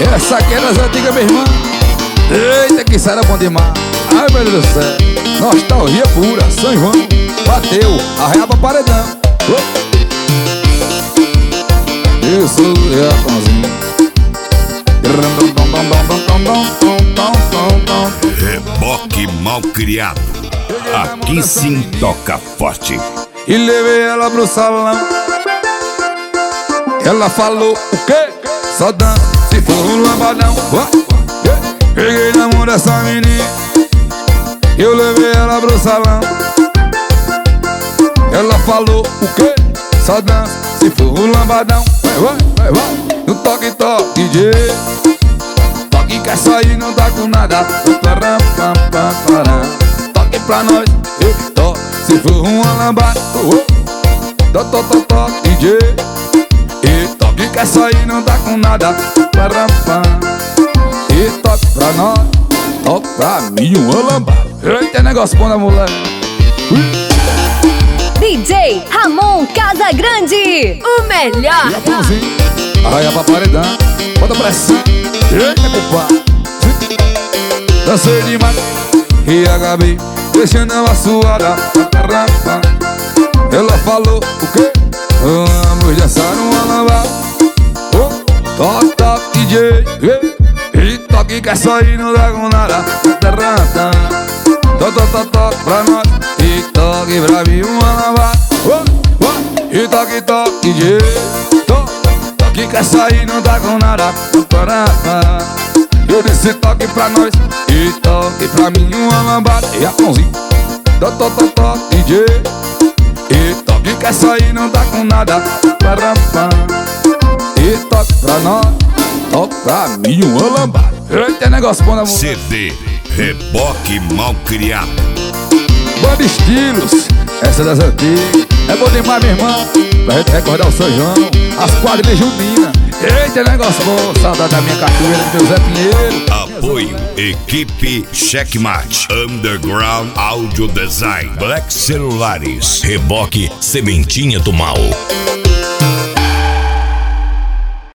Essa aqui é das antigas, minha irmã. Eita, que isso era bom demais. Ai, meu Deus do céu. Nostalgia pura, São João. Bateu, arreia pra paredão. Isso, Japãozinho. Reboque mal criado. Aqui sim toca forte. E levei ela pro salão. Ela falou o quê? Só dança se for um lambadão. Peguei na mão dessa menina. Eu levei ela pro salão. Ela falou o quê? Só dança se for um lambadão. Vai. No toque, DJ. Toque que essa aí não tá com nada. Toque pra nós. Se for uma lambada. DJ. E toque que essa aí não tá com nada. E toque pra nós. Toque pra mim uma lambada. Eita, negócio bom da mulher. DJ Ramon Casagrande, o melhor. Japãozinho, arraia pra paredão. Bota pressão. Eita, culpa. Dancei demais e acabei deixando ela suada. Ela falou o quê? Vamos dançar uma lambada. Toque, DJ. E toque que essa aí não dá com nada. Toque pra nós. E toque pra mim uma lambada. E toque, DJ. Toque que essa aí não dá com nada. Eu disse toque pra nós. E toque pra mim uma lambada. E a pãozinha. Toque, DJ. E toque que essa aí não dá com nada. E toque pra nós. Toque pra mim uma lambada. Eita, negócio bom da mulher. CD Reboque mal criado. Banda Estilos, essa das antigas. É bom demais, minha irmã. Pra gente recordar o São João, as quadrilhas juninas. Eita, negócio bom. Saudade da minha cachoeira de meu Zé Pinheiro. Apoio Equipe Checkmate, Underground Audio Design, Black Celulares, Reboque Sementinha do Mal.